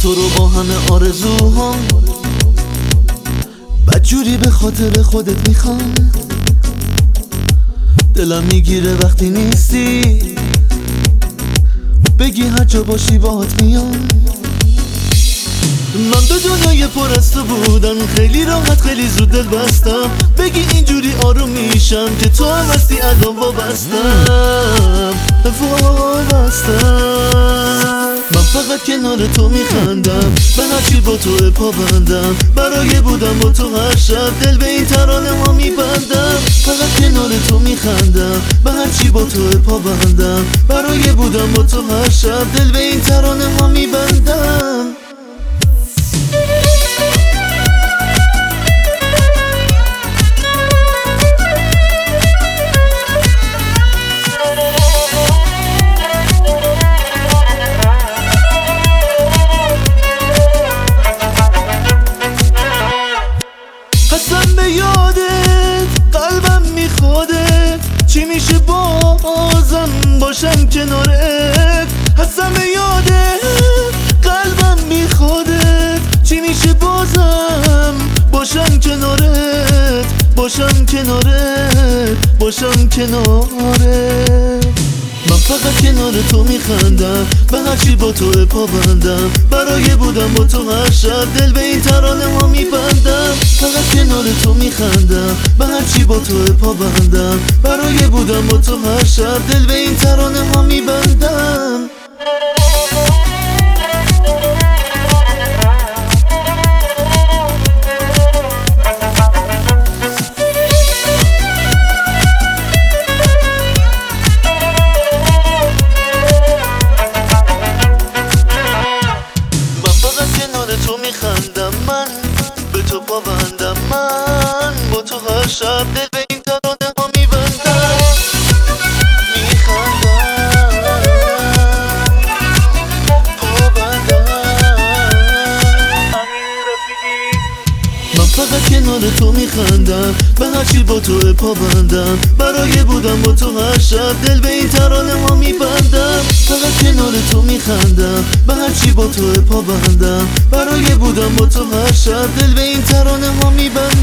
تو رو با همه آرزوهام، بدجوری به خاطر خودت میخوام. دلم میگیره وقتی نیستی، بگی هر جا باشی باهات میام. من به دنیای پر از تو بودم، خیلی راحت خیلی زود دل بستم. بگی اینجوری آروم میشم که تو هم هستی الان وابستم. من فقط کنار تو میخندم، به هرچی با تو پابندم. برای بودم با تو هر شب، دل به این ترانه ها میبندم. فقط کنار تو میخندم، به هرچی با تو پابندم. برای بودم با تو هر شب، دل به این ترانه ها میبندم. هستم به یادت، قلبم میخوادت. چی میشه بازم باشم کنارت؟ هستم به یادت، قلبم میخوادت. چی میشه بازم باشم کنارت، باشم کنارت، باشم کنارت. من فقط کنار تو میخندم، به هرچی با تو پابندم. برای بودم با تو هر شب، دل به این ترانه ها میبندم. فقط کنار تو میخندم، به هرچی با تو پابندم. برای بودم با تو هر شب، دل به این ترانه ها میبندم. تو میخندم، من به تو پابندم. من با تو هر شب، دل به این ترانه ها میبندم. میخندم، پابندم. من فقط کنار تو میخندم، به هرچی با تو پابندم. برای بودم با تو هر شب، دل به این ترانه ها میبندم. فقط کنار تو میخندم، به هرچی با تو پابندم. برای بودم با تو هر شب، دل به این ترانه ها میبندم.